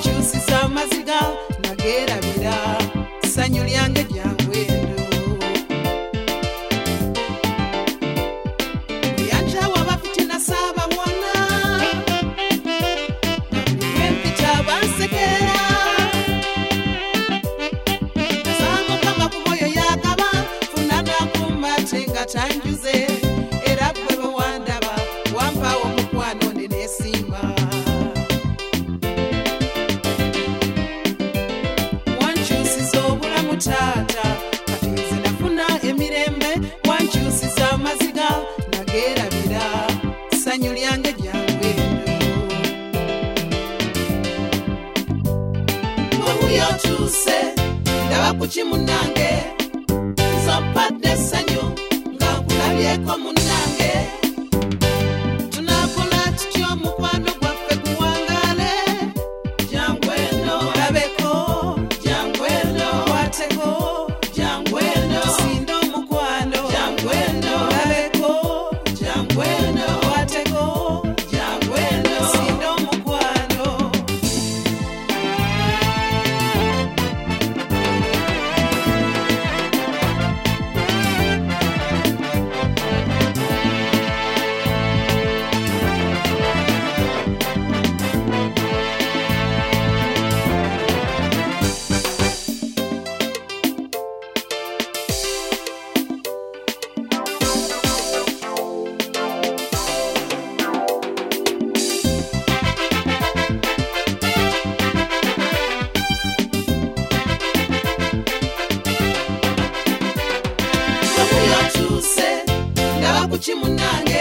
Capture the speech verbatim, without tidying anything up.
wankyusisa amaziga nageerabira ssanyu lyange lyangwendo yanjawa bafitina saaba mwana empita bansekera sango kama kumoyo yakaba funana kumate nga tanjuze era gwe bwewandaba wampawo omukwano nenesimba wankyusiza obulamu taata kati nze nafuna emirembe wankyusiza amaziga nageerabira ssanyu lyange lyangwendo obuyotuuse ndaba kuki munnange nzompadde essanyu nga nkulabyeko munnange tunakola tutya omukwano gwaffe guwangaale jangweno olabeko jangweno kwateko jangweno tusinde omukwano jangweno olabeko jangweno kwateko jangweno tusinde omukwano obuyotuuse ndaba kuki munnange